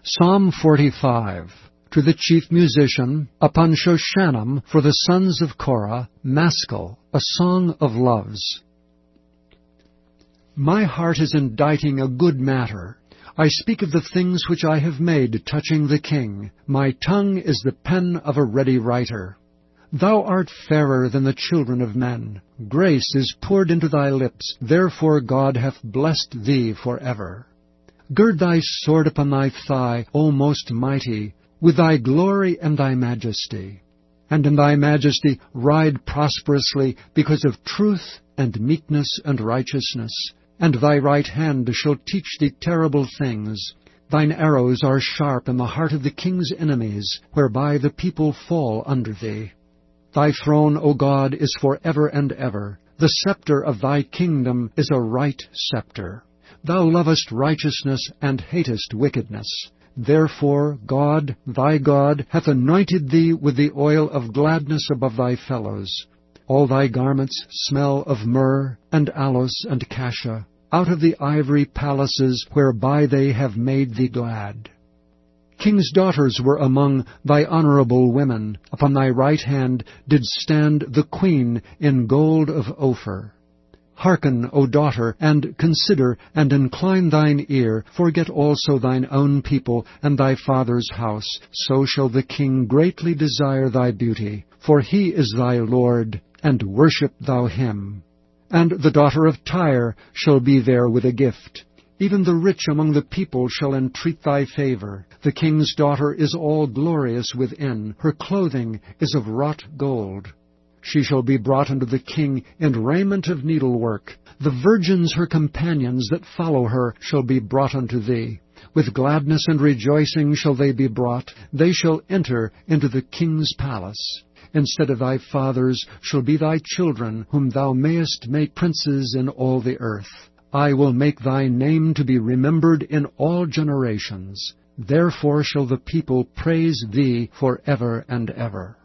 Psalm 45. To the chief musician, upon Shoshanim, for the sons of Korah, Maskil, a song of loves. My heart is inditing a good matter. I speak of the things which I have made touching the king. My tongue is the pen of a ready writer. Thou art fairer than the children of men. Grace is poured into thy lips, therefore God hath blessed thee forever. Gird thy sword upon thy thigh, O most mighty, with thy glory and thy majesty. And in thy majesty ride prosperously, because of truth and meekness and righteousness. And thy right hand shall teach thee terrible things. Thine arrows are sharp in the heart of the king's enemies, whereby the people fall under thee. Thy throne, O God, is for ever and ever. The scepter of thy kingdom is a right scepter. Thou lovest righteousness and hatest wickedness. Therefore God, thy God, hath anointed thee with the oil of gladness above thy fellows. All thy garments smell of myrrh, and aloes, and cassia, out of the ivory palaces whereby they have made thee glad. King's daughters were among thy honorable women. Upon thy right hand did stand the queen in gold of Ophir. Hearken, O daughter, and consider, and incline thine ear. Forget also thine own people and thy father's house. So shall the king greatly desire thy beauty. For he is thy Lord, and worship thou him. And the daughter of Tyre shall be there with a gift. Even the rich among the people shall entreat thy favor. The king's daughter is all glorious within. Her clothing is of wrought gold. She shall be brought unto the king in raiment of needlework. The virgins her companions that follow her shall be brought unto thee. With gladness and rejoicing shall they be brought. They shall enter into the king's palace. Instead of thy fathers shall be thy children, whom thou mayest make princes in all the earth. I will make thy name to be remembered in all generations. Therefore shall the people praise thee for ever and ever.